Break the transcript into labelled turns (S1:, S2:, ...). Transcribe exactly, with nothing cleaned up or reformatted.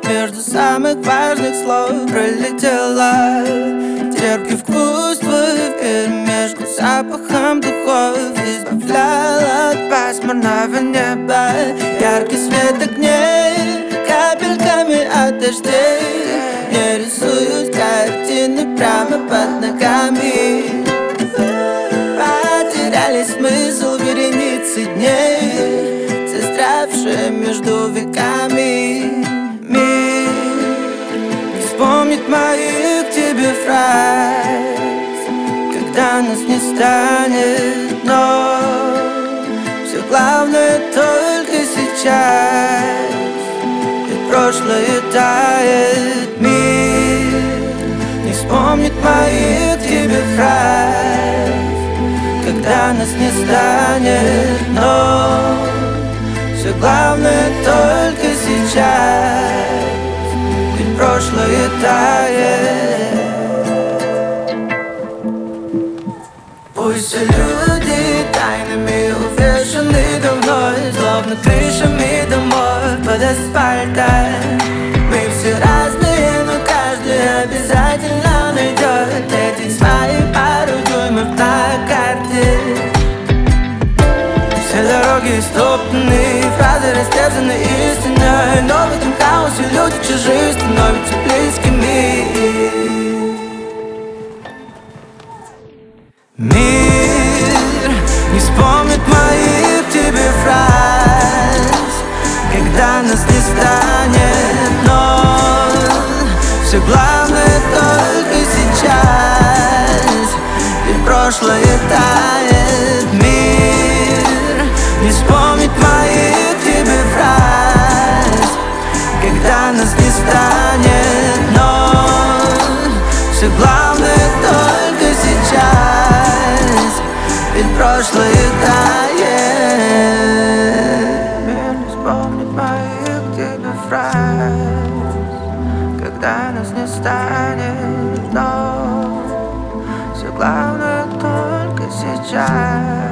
S1: между самых важных слов пролетела. Терпкий вкус твой вперемешку с запахом духов избавлял от пасмурного неба. Яркий свет огней капельками от дождей не рисуют картины прямо под ногами. Потеряли смысл вереницы дней, застрявшие между веками. Мир не вспомнит моих к тебе фраз, когда нас не станет, но все главное только сейчас, ведь прошлое тает. Мир не вспомнит моих к тебе фраз, когда нас не станет, но все главное только сейчас, ведь прошлое тает. Пусть все люди тайнами увешаны давно, словно крышами домов под асфальтом. Мы все разные, но каждый обязательно найдет этих своих пару дюймов на карте. Все дороги истоптаны, фразы растерзаны истиной, но в этом хаосе люди чужие становятся близкими. Мир не вспомнит моих к тебе фраз, когда нас не станет, но все главное только сейчас, ведь прошлое тает. Мир не вспомнит моих к тебе фраз, когда нас не станет, но все главное только сейчас, ведь прошлое тает. Мир не вспомнит моих к тебе фраз, когда нас не станет, но все главное только сейчас.